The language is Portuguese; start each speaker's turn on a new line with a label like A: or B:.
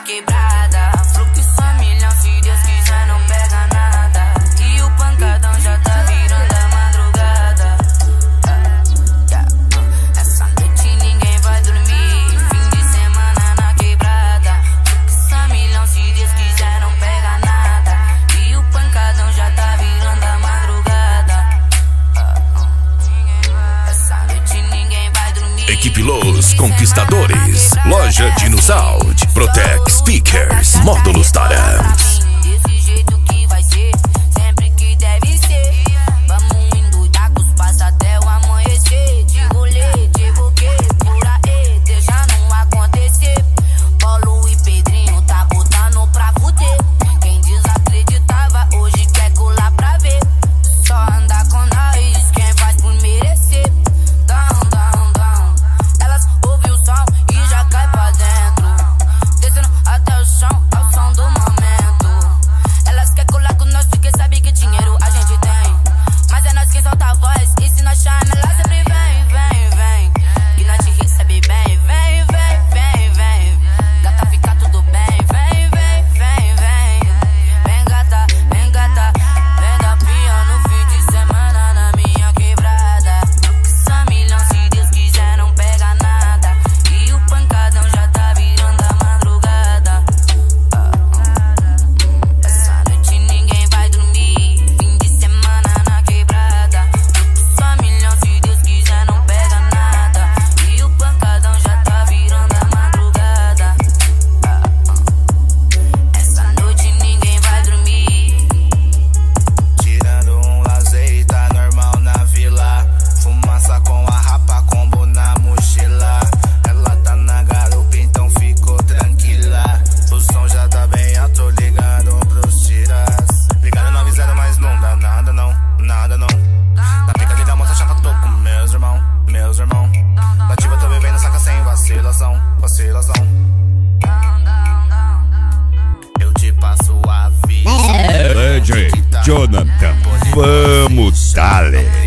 A: quebrada. Fluxo a milhão, se Deus quiser não pega nada. E o pancadão já tá virando a madrugada. Essa noite ninguém vai dormir. Fim de semana na quebrada. Fluxo a milhão, se Deus quiser não pega nada. E o pancadão já tá virando a madrugada. Essa noite ninguém vai dormir.
B: Equipe Los Conquistadores, Loja Dino Sound, Protec Speakers, Módulos Tarant.
A: Desse jeito que vai ser, sempre que deve ser. Vamos indo da passa até o amanhecer. De rolê, de buquê, por aí, deixa não acontecer. Paulo e Pedrinho tá botando pra fuder. Quem desacreditava hoje quer colar pra ver. Só anda com nós, quem faz por merecer. Down, down, down. Elas ouvem o som e já cai pra dentro. Descendo até o chão, ao som do momento. Elas querem colar com nós porque sabem que dinheiro a gente tem. Mas é nós quem solta a voz. E se nós chama, ela sempre vem, vem, vem. E nós te recebe bem, vem, vem, vem, vem. Gata, fica tudo bem, vem, vem, vem, vem. Vem gata, vem gata. Vem da pia no fim de semana na minha quebrada. Só milhão, se Deus quiser não pega nada. E o pancadão já tá virando a madrugada. Essa noite ninguém vai dormir. Fim de semana na quebrada. Só milhão, se Deus quiser não pega nada. E o pancadão já tá virando a madrugada. Essa noite ninguém vai dormir.
C: Tirando um lazer, tá normal na vila. Fumaça com a rapa, combo na mochila. Ela tá na garupa, então ficou tranquila. O som já tá bem alto, ligando pros tiras. Ligado 90, mas não dá nada não, nada não. Na pica de da moça chapa, tô com meus irmão, meus irmão. Nativa, tô bebendo, saca sem vacilação, vacilação. Eu te passo a vida.
D: DJ Jonathan, vamos, dale.